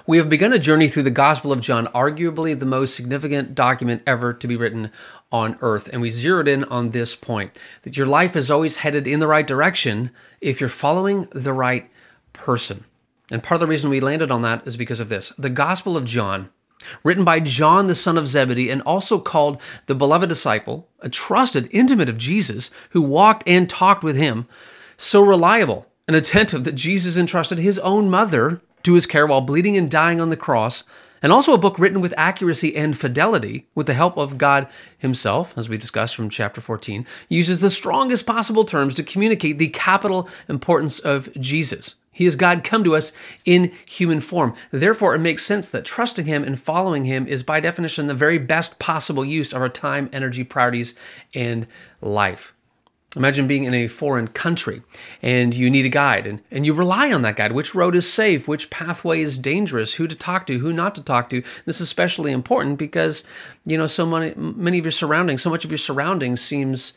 We have begun a journey through the Gospel of John, arguably the most significant document ever to be written on earth. And we zeroed in on this point, that your life is always headed in the right direction if you're following the right person. And part of the reason we landed on that is because of this. The Gospel of John, written by John, the son of Zebedee, and also called the beloved disciple, a trusted intimate of Jesus who walked and talked with him, so reliable and attentive that Jesus entrusted his own mother to his care while bleeding and dying on the cross, and also a book written with accuracy and fidelity with the help of God himself, as we discussed from chapter 14, uses the strongest possible terms to communicate the capital importance of Jesus. He is God come to us in human form. Therefore, it makes sense that trusting him and following him is by definition the very best possible use of our time, energy, priorities, and life. Imagine being in a foreign country and you need a guide and you rely on that guide. Which road is safe? Which pathway is dangerous? Who to talk to? Who not to talk to? This is especially important because, so many of your surroundings, so much of your surroundings seems,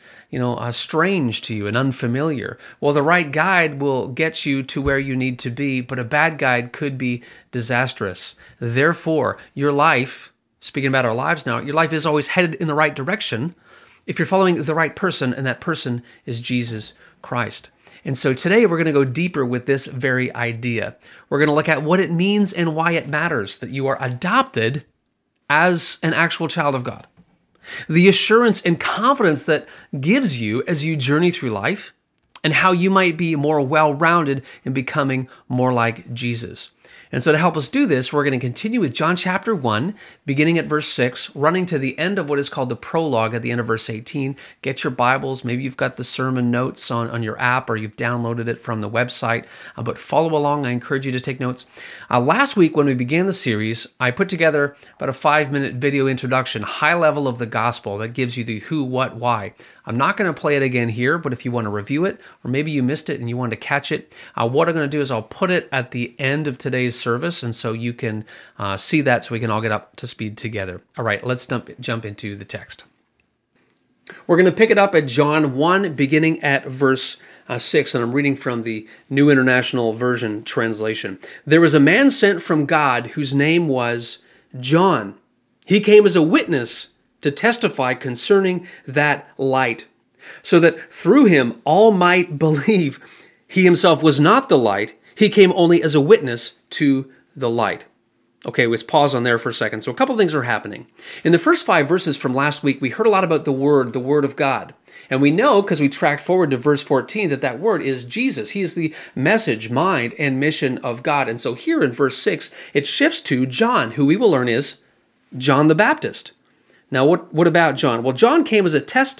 strange to you and unfamiliar. Well, the right guide will get you to where you need to be, but a bad guide could be disastrous. Therefore, your life, speaking about our lives now, your life is always headed in the right direction if you're following the right person, and that person is Jesus Christ. And so today we're going to go deeper with this very idea. We're going to look at what it means and why it matters that you are adopted as an actual child of God. The assurance and confidence that gives you as you journey through life, and how you might be more well-rounded in becoming more like Jesus. And so to help us do this, we're going to continue with John chapter 1, beginning at verse 6, running to the end of what is called the prologue at the end of verse 18. Get your Bibles. Maybe you've got the sermon notes on your app or you've downloaded it from the website, but follow along. I encourage you to take notes. Last week when we began the series, I put together about a 5-minute video introduction, high level of the gospel that gives you the who, what, why. I'm not going to play it again here, but if you want to review it, or maybe you missed it and you want to catch it, what I'm going to do is I'll put it at the end of today's service, and so you can see that so we can all get up to speed together. All right, let's jump into the text. We're going to pick it up at John 1, beginning at verse 6, and I'm reading from the New International Version translation. There was a man sent from God whose name was John. He came as a witness to testify concerning that light, so that through him all might believe. He himself was not the light. He came only as a witness to the light. Okay, let's pause on there for a second. So a couple things are happening. In the first 5 verses from last week, we heard a lot about the Word of God. And we know, because we tracked forward to verse 14, that Word is Jesus. He is the message, mind, and mission of God. And so here in verse 6, it shifts to John, who we will learn is John the Baptist. Now, what about John? Well, John came as to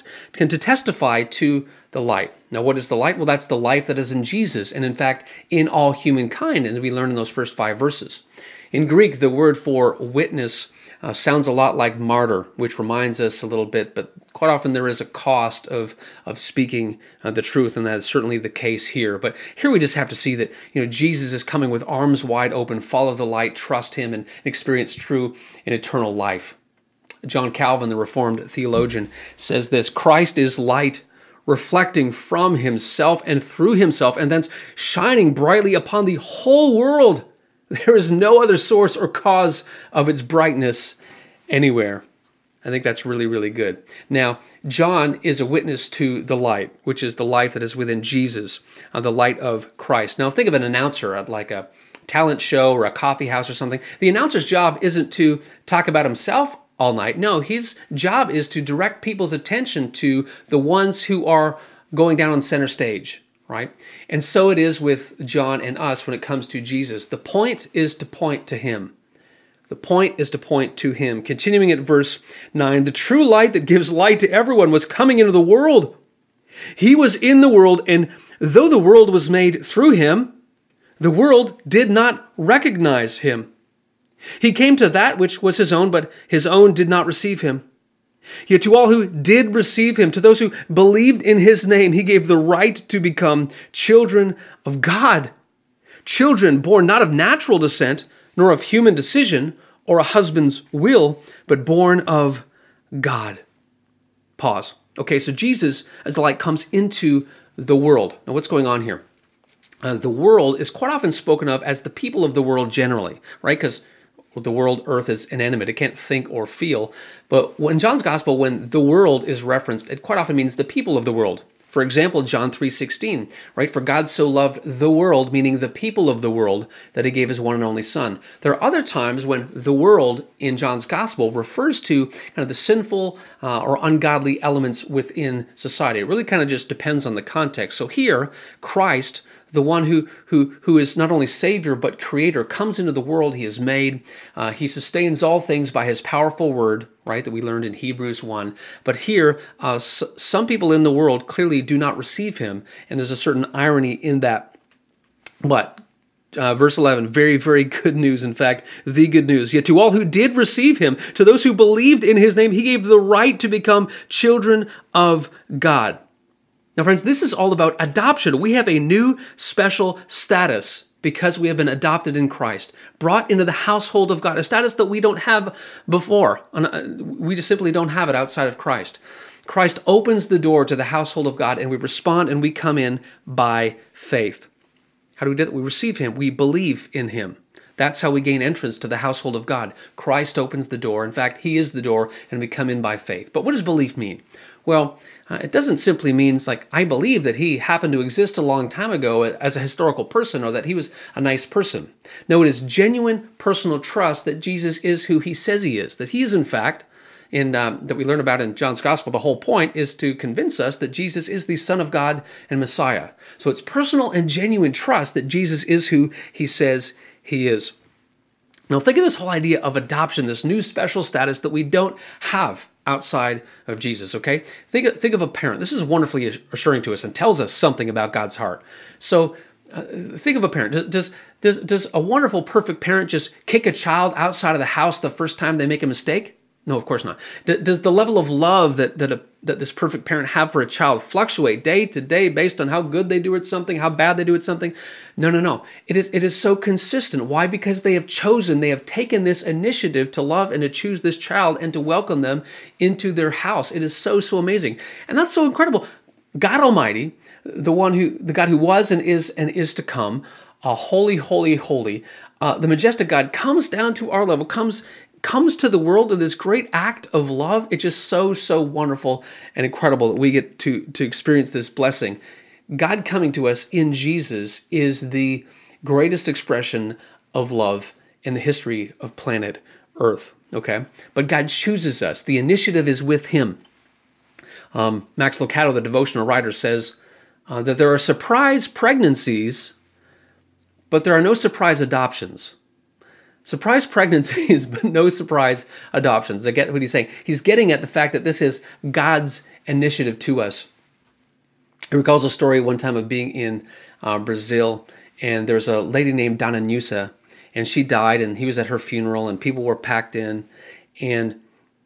testify to the light. Now, what is the light? Well, that's the life that is in Jesus, and in fact, in all humankind, and we learn in those first 5 verses. In Greek, the word for witness sounds a lot like martyr, which reminds us a little bit, but quite often there is a cost of speaking the truth, and that is certainly the case here. But here we just have to see that Jesus is coming with arms wide open, follow the light, trust him, and experience true and eternal life. John Calvin, the Reformed theologian, says this: Christ is light, reflecting from himself and through himself, and thence shining brightly upon the whole world. There is no other source or cause of its brightness anywhere. I think that's really, really good. Now, John is a witness to the light, which is the life that is within Jesus, the light of Christ. Now, think of an announcer at like a talent show or a coffee house or something. The announcer's job isn't to talk about himself all night. No, his job is to direct people's attention to the ones who are going down on center stage, right? And so it is with John and us when it comes to Jesus. The point is to point to him. The point is to point to him. Continuing at verse 9, the true light that gives light to everyone was coming into the world. He was in the world, and though the world was made through him, the world did not recognize him. He came to that which was his own, but his own did not receive him. Yet to all who did receive him, to those who believed in his name, he gave the right to become children of God. Children born not of natural descent, nor of human decision or a husband's will, but born of God. Pause. Okay, so Jesus, as the light, comes into the world. Now, what's going on here? The world is quite often spoken of as the people of the world generally, right? Because the world, earth, is inanimate. It can't think or feel. But in John's gospel, when the world is referenced, it quite often means the people of the world. For example, John 3:16, right? For God so loved the world, meaning the people of the world, that he gave his one and only son. There are other times when the world in John's gospel refers to kind of the sinful or ungodly elements within society. It really kind of just depends on the context. So here, Christ, the one who is not only Savior but Creator, comes into the world he has made. He sustains all things by his powerful word, right, that we learned in Hebrews 1. But here, some people in the world clearly do not receive him, and there's a certain irony in that. But verse 11, very, very good news. In fact, the good news. Yet to all who did receive him, to those who believed in his name, he gave the right to become children of God. Now, friends, this is all about adoption. We have a new special status because we have been adopted in Christ, brought into the household of God, a status that we don't have before. We just simply don't have it outside of Christ. Christ opens the door to the household of God, and we respond and we come in by faith. How do we do that? We receive him. We believe in him. That's how we gain entrance to the household of God. Christ opens the door. In fact, he is the door, and we come in by faith. But what does belief mean? Well, it doesn't simply mean like, I believe that he happened to exist a long time ago as a historical person, or that he was a nice person. No, it is genuine personal trust that Jesus is who he says he is, that he is in fact, that we learn about in John's Gospel. The whole point is to convince us that Jesus is the Son of God and Messiah. So it's personal and genuine trust that Jesus is who he says he is. Now think of this whole idea of adoption, this new special status that we don't have outside of Jesus, okay? Think of a parent. This is wonderfully assuring to us and tells us something about God's heart. So think of a parent. Does a wonderful, perfect parent just kick a child outside of the house the first time they make a mistake? No, of course not. Does the level of love that this perfect parent have for a child fluctuate day to day based on how good they do at something, how bad they do at something? No. It is so consistent. Why? Because they have taken this initiative to love and to choose this child and to welcome them into their house. It is so amazing. And that's so incredible. God Almighty, the God who was and is to come, holy, the majestic God comes down to our level, comes to the world in this great act of love. It's just so wonderful and incredible that we get to experience this blessing. God coming to us in Jesus is the greatest expression of love in the history of planet Earth, okay? But God chooses us. The initiative is with him. Max Lucado, the devotional writer, says that there are surprise pregnancies, but there are no surprise adoptions. Surprise pregnancies, but no surprise adoptions. I get what he's saying. He's getting at the fact that this is God's initiative to us. He recalls a story one time of being in Brazil, and there's a lady named Dona Nusa, and she died, and he was at her funeral, and people were packed in, and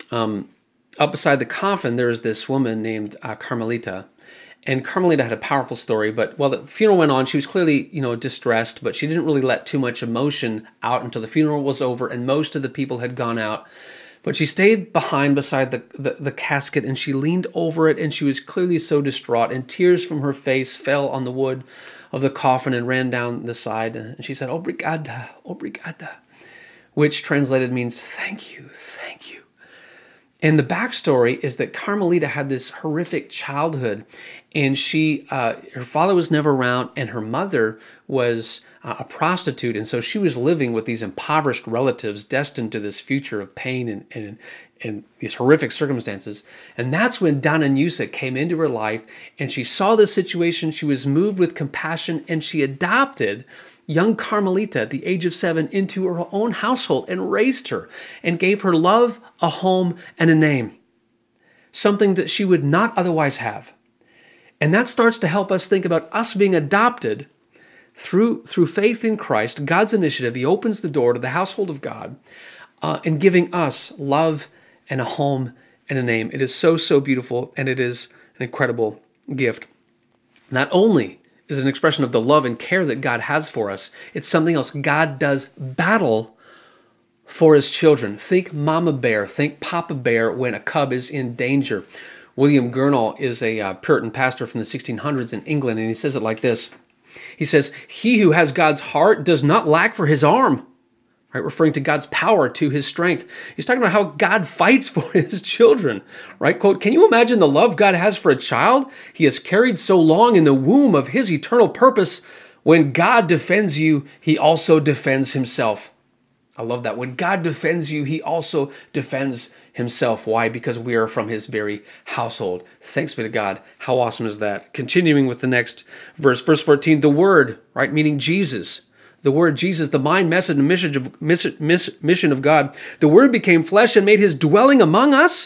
up beside the coffin, there's this woman named Carmelita. And Carmelita had a powerful story, but while the funeral went on, she was clearly, distressed, but she didn't really let too much emotion out until the funeral was over and most of the people had gone out. But she stayed behind beside the casket, and she leaned over it, and she was clearly so distraught, and tears from her face fell on the wood of the coffin and ran down the side. And she said, "Obrigada, obrigada," which translated means thank you, thank you. And the backstory is that Carmelita had this horrific childhood, and her father was never around, and her mother was a prostitute, and so she was living with these impoverished relatives destined to this future of pain and these horrific circumstances. And that's when Dona Nusa came into her life, and she saw this situation, she was moved with compassion, and she adopted young Carmelita at the age of 7 into her own household and raised her and gave her love, a home, and a name, something that she would not otherwise have. And that starts to help us think about us being adopted through faith in Christ, God's initiative. He opens the door to the household of God and giving us love and a home and a name. It is so beautiful, and it is an incredible gift. Not only is an expression of the love and care that God has for us, it's something else. God does battle for his children. Think Mama Bear, think Papa Bear when a cub is in danger. William Gurnall is a Puritan pastor from the 1600s in England, and he says it like this: He says, he who has God's heart does not lack for his arm, right? Referring to God's power, to his strength. He's talking about how God fights for his children, right? Quote, can you imagine the love God has for a child he has carried so long in the womb of his eternal purpose? When God defends you, he also defends himself. I love that. When God defends you, he also defends himself. Why? Because we are from his very household. Thanks be to God. How awesome is that? Continuing with the next verse 14, the Word, right? Meaning Jesus. The Word, Jesus, the mind, message, and mission of God. The Word became flesh and made his dwelling among us.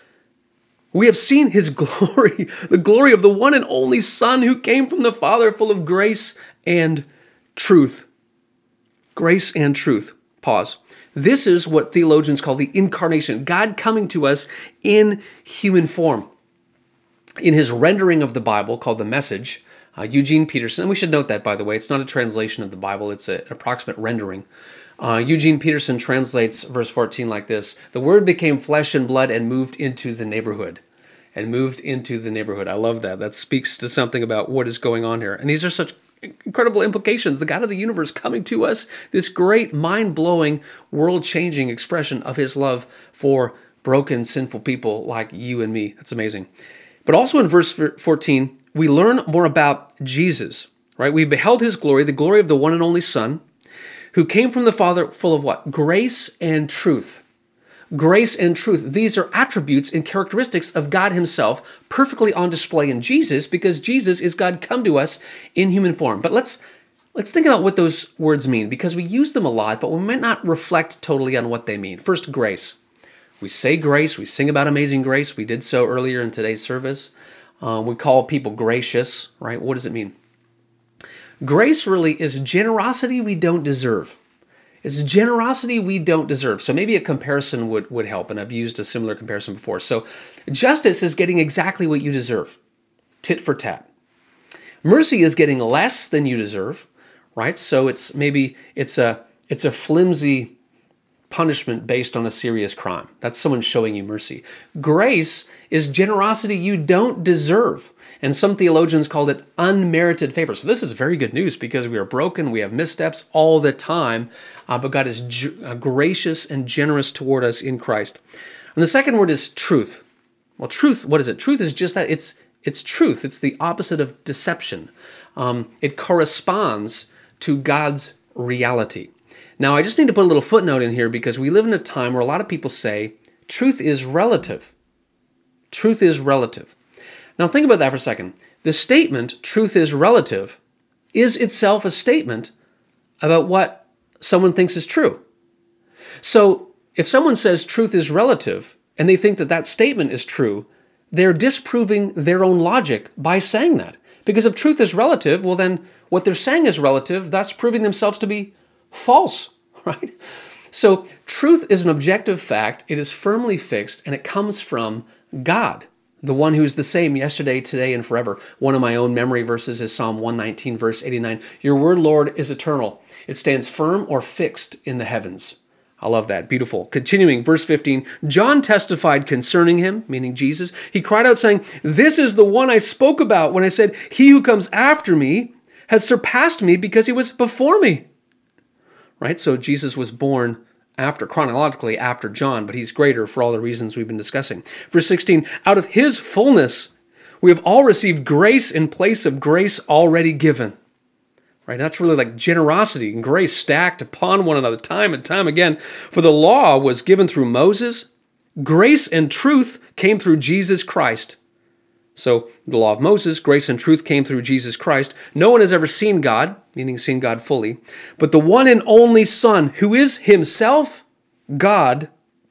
We have seen his glory, the glory of the one and only Son who came from the Father, full of grace and truth. Grace and truth. Pause. This is what theologians call the incarnation, God coming to us in human form. In his rendering of the Bible, called The Message, Eugene Peterson, and we should note that, by the way, it's not a translation of the Bible, it's an approximate rendering. Eugene Peterson translates verse 14 like this: the Word became flesh and blood and moved into the neighborhood. I love that. That speaks to something about what is going on here. And these are such incredible implications. The God of the universe coming to us, this great, mind-blowing, world-changing expression of his love for broken, sinful people like you and me. That's amazing. But also in verse 14, we learn more about Jesus, right? We beheld his glory, the glory of the one and only Son, who came from the Father, full of what? Grace and truth. Grace and truth. These are attributes and characteristics of God himself, perfectly on display in Jesus, because Jesus is God come to us in human form. But let's think about what those words mean, because we use them a lot, but we might not reflect totally on what they mean. First, grace. We say grace. We sing about amazing grace. We did so earlier in today's service. We call people gracious, right? What does it mean? Grace really is generosity we don't deserve. It's generosity we don't deserve. So maybe a comparison would help, and I've used a similar comparison before. So justice is getting exactly what you deserve, tit for tat. Mercy is getting less than you deserve, right? So it's a flimsy punishment based on a serious crime. That's someone showing you mercy. Grace is generosity you don't deserve. And some theologians called it unmerited favor. So this is very good news, because we are broken, we have missteps all the time, but God is gracious and generous toward us in Christ. And the second word is truth. Well, truth, what is it? Truth is just that. It's truth. It's the opposite of deception. It corresponds to God's reality. Now, I just need to put a little footnote in here, because we live in a time where a lot of people say truth is relative. Truth is relative. Now, think about that for a second. The statement, truth is relative, is itself a statement about what someone thinks is true. So, if someone says truth is relative, and they think that that statement is true, they're disproving their own logic by saying that. Because if truth is relative, well then, what they're saying is relative, thus proving themselves to be false, right? So, truth is an objective fact, it is firmly fixed, and it comes from God, the one who is the same yesterday, today, and forever. One of my own memory verses is Psalm 119, verse 89. Your word, Lord, is eternal. It stands firm or fixed in the heavens. I love that. Beautiful. Continuing, verse 15. John testified concerning him, meaning Jesus. He cried out saying, this is the one I spoke about when I said, he who comes after me has surpassed me because he was before me. Right? So Jesus was born chronologically after John, but he's greater for all the reasons we've been discussing. Verse 16, out of his fullness, we have all received grace in place of grace already given. Right? That's really like generosity and grace stacked upon one another time and time again. For the law was given through Moses. Grace and truth came through Jesus Christ. So the law of Moses, grace and truth came through Jesus Christ. No one has ever seen God, meaning seen God fully, but the one and only Son, who is himself God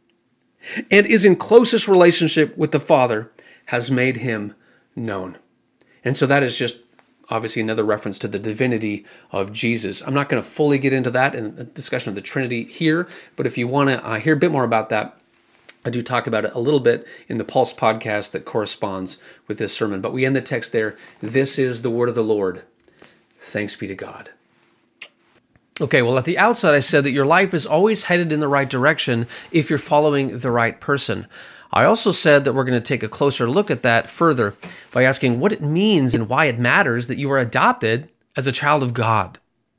and is in closest relationship with the Father, has made him known. And so that is just obviously another reference to the divinity of Jesus. I'm not going to fully get into that in a discussion of the Trinity here, but if you want to hear a bit more about that, I do talk about it a little bit in the Pulse podcast that corresponds with this sermon. But we end the text there. This is the word of the Lord. Thanks be to God. Okay, well, at the outset, I said that your life is always headed in the right direction if you're following the right person. I also said that we're going to take a closer look at that further by asking what it means and why it matters that you are adopted as a child of God,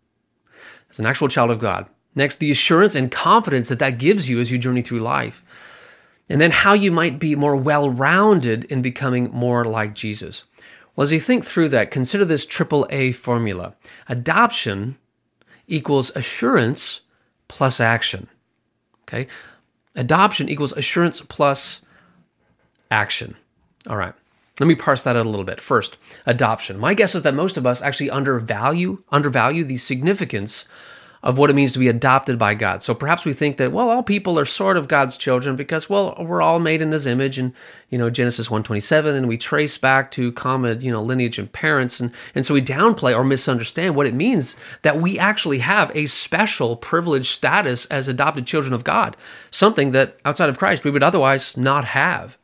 as an actual child of God. Next, the assurance and confidence that that gives you as you journey through life. And then how you might be more well-rounded in becoming more like Jesus. Well, as you think through that, consider this AAA formula. Adoption equals assurance plus action. Okay? Adoption equals assurance plus action. All right. Let me parse that out a little bit. First, adoption. My guess is that most of us actually undervalue the significance of what it means to be adopted by God. So perhaps we think that, well, all people are sort of God's children because, well, we're all made in His image, and Genesis 1:27, and we trace back to common lineage and parents, and so we downplay or misunderstand what it means that we actually have a special privileged status as adopted children of God, something that outside of Christ we would otherwise not have.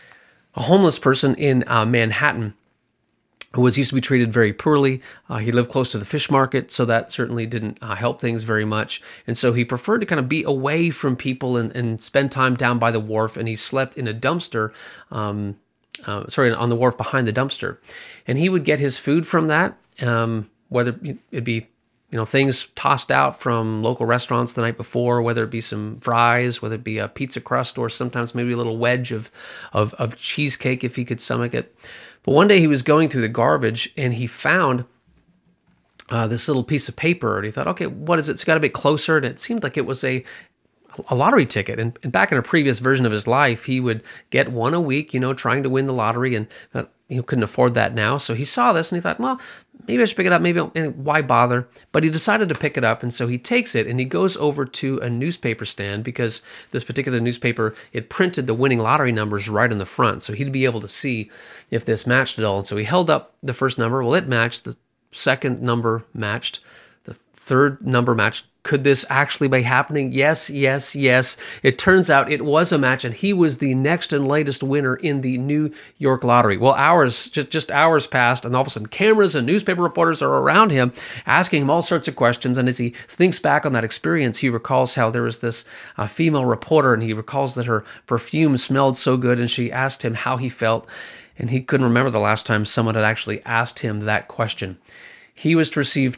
A homeless person in Manhattan who used to be treated very poorly. He lived close to the fish market, so that certainly didn't help things very much. And so he preferred to kind of be away from people and spend time down by the wharf, and he slept in a dumpster, on the wharf behind the dumpster. And he would get his food from that, whether it be things tossed out from local restaurants the night before, whether it be some fries, whether it be a pizza crust, or sometimes maybe a little wedge of cheesecake if he could stomach it. But one day he was going through the garbage and he found this little piece of paper, and he thought, okay, what is it? It's got a bit closer, and it seemed like it was a lottery ticket. And back in a previous version of his life, he would get one a week, trying to win the lottery, and he couldn't afford that now. So he saw this and he thought, well, maybe I should pick it up. Maybe why bother? But he decided to pick it up, and so he takes it and he goes over to a newspaper stand because this particular newspaper, it printed the winning lottery numbers right in the front, so he'd be able to see if this matched at all. And so he held up the first number. Well, it matched. The second number matched. The third number matched. Could this actually be happening? Yes. It turns out it was a match, and he was the next and latest winner in the New York lottery. Well, just hours passed, and all of a sudden cameras and newspaper reporters are around him, asking him all sorts of questions. And as he thinks back on that experience, he recalls how there was this female reporter, and he recalls that her perfume smelled so good, and she asked him how he felt, and he couldn't remember the last time someone had actually asked him that question. He was to receive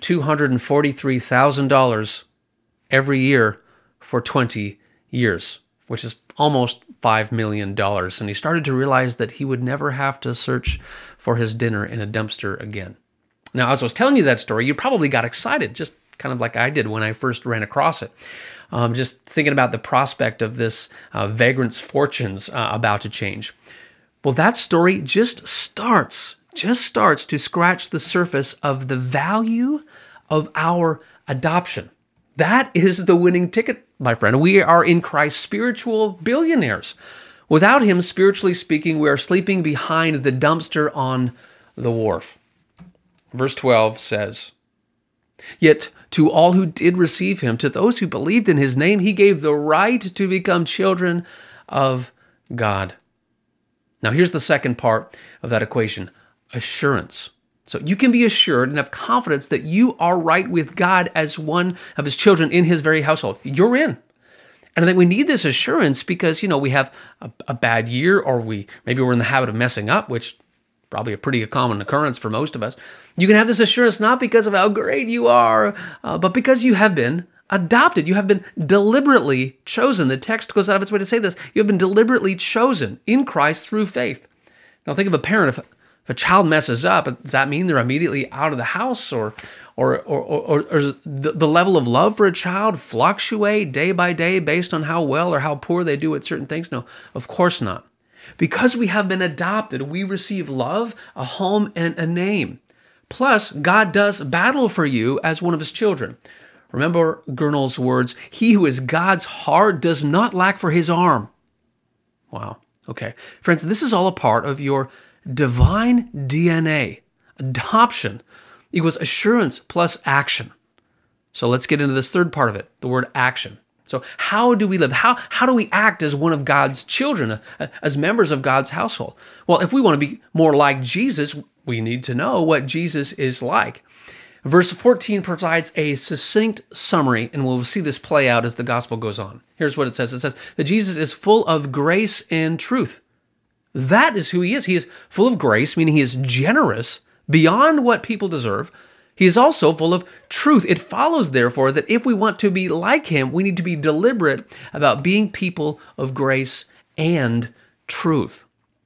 $243,000 every year for 20 years, which is almost $5 million. And he started to realize that he would never have to search for his dinner in a dumpster again. Now, as I was telling you that story, you probably got excited, just kind of like I did when I first ran across it. Just thinking about the prospect of this vagrant's fortunes about to change. Well, that story just starts to scratch the surface of the value of our adoption. That is the winning ticket, my friend. We are in Christ spiritual billionaires. Without Him, spiritually speaking, we are sleeping behind the dumpster on the wharf. Verse 12 says, "Yet to all who did receive Him, to those who believed in His name, He gave the right to become children of God." Now here's the second part of that equation, assurance. So you can be assured and have confidence that you are right with God as one of His children in His very household. You're in. And I think we need this assurance because, we have a bad year, or maybe we're in the habit of messing up, which probably a pretty common occurrence for most of us. You can have this assurance not because of how great you are, but because you have been adopted. You have been deliberately chosen. The text goes out of its way to say this. You have been deliberately chosen in Christ through faith. Now think of a parent. If a child messes up, does that mean they're immediately out of the house, or the level of love for a child fluctuate day by day based on how well or how poor they do at certain things? No, of course not. Because we have been adopted, we receive love, a home, and a name. Plus, God does battle for you as one of His children. Remember Gurnall's words, "He who is God's heart does not lack for His arm." Wow. Okay. Friends, this is all a part of your divine DNA. Adoption equals assurance plus action. So let's get into this third part of it, the word action. So how do we live? How do we act as one of God's children, as members of God's household? Well, if we want to be more like Jesus, we need to know what Jesus is like. Verse 14 provides a succinct summary, and we'll see this play out as the gospel goes on. Here's what it says. It says that Jesus is full of grace and truth. That is who He is. He is full of grace, meaning He is generous beyond what people deserve. He is also full of truth. It follows, therefore, that if we want to be like him, we need to be deliberate about being people of grace and truth.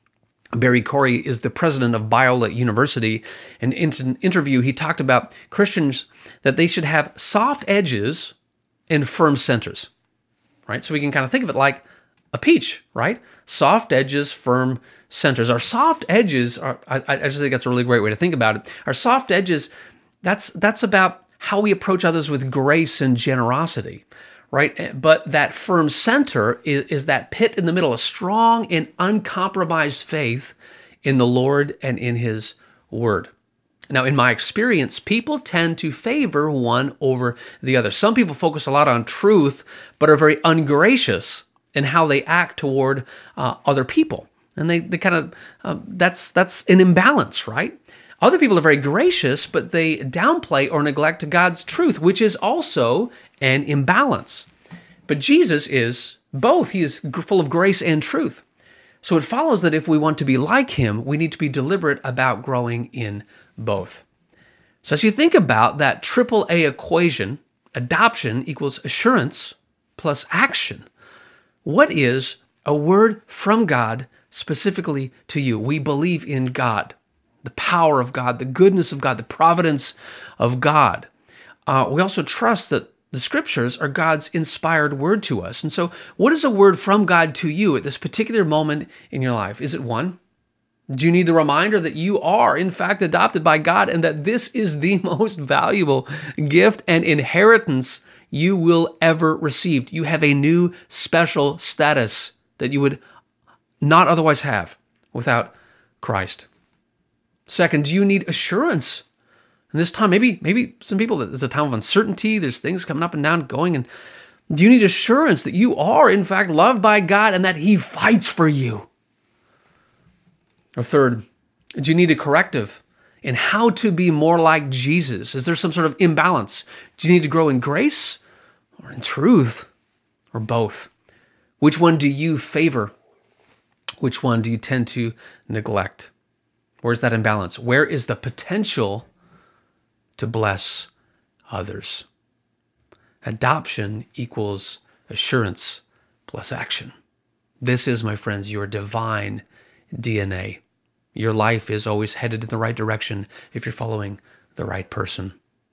Barry Corey is the president of Biola University, and in an interview, he talked about Christians that they should have soft edges and firm centers, right? So we can kind of think of it like a peach, right? Soft edges, firm centers. Our soft edges are, I just think that's a really great way to think about it. Our soft edges, that's about how we approach others with grace and generosity, right? But that firm center is that pit in the middle, a strong and uncompromised faith in the Lord and in his word. Now, in my experience, people tend to favor one over the other. Some people focus a lot on truth, but are very ungracious in how they act toward other people. And they kind of, that's an imbalance, right? Other people are very gracious, but they downplay or neglect God's truth, which is also an imbalance. But Jesus is both. He is full of grace and truth. So it follows that if we want to be like him, we need to be deliberate about growing in both. So as you think about that AAA equation, adoption equals assurance plus action. What is a word from God specifically to you? We believe in God, the power of God, the goodness of God, the providence of God. We also trust that the scriptures are God's inspired word to us. And so what is a word from God to you at this particular moment in your life? Is it one? Do you need the reminder that you are, in fact, adopted by God and that this is the most valuable gift and inheritance you will ever receive? You have a new special status that you would not otherwise have without Christ. Second, do you need assurance? In this time, maybe some people, there's a time of uncertainty, there's things coming up and down, going, and do you need assurance that you are, in fact, loved by God and that he fights for you? Or third, do you need a corrective in how to be more like Jesus? Is there some sort of imbalance? Do you need to grow in grace or in truth or both? Which one do you favor? Which one do you tend to neglect? Where's that imbalance? Where is the potential to bless others? Adoption equals assurance plus action. This is, my friends, your divine DNA. Your life is always headed in the right direction if you're following the right person.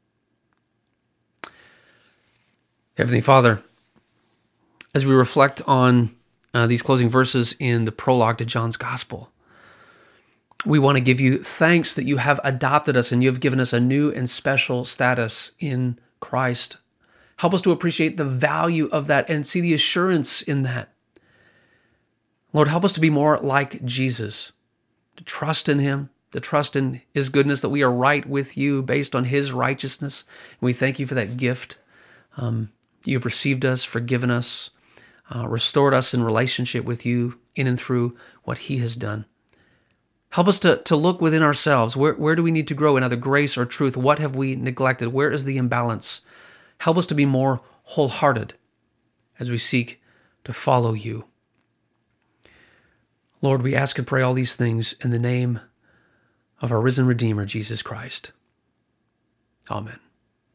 Heavenly Father, as we reflect on these closing verses in the prologue to John's Gospel, we want to give you thanks that you have adopted us and you have given us a new and special status in Christ. Help us to appreciate the value of that and see the assurance in that. Lord, help us to be more like Jesus, to trust in him, to trust in his goodness, that we are right with you based on his righteousness. And we thank you for that gift. You've received us, forgiven us, restored us in relationship with you in and through what he has done. Help us to look within ourselves. Where do we need to grow in either grace or truth? What have we neglected? Where is the imbalance? Help us to be more wholehearted as we seek to follow you. Lord, we ask and pray all these things in the name of our risen Redeemer, Jesus Christ. Amen.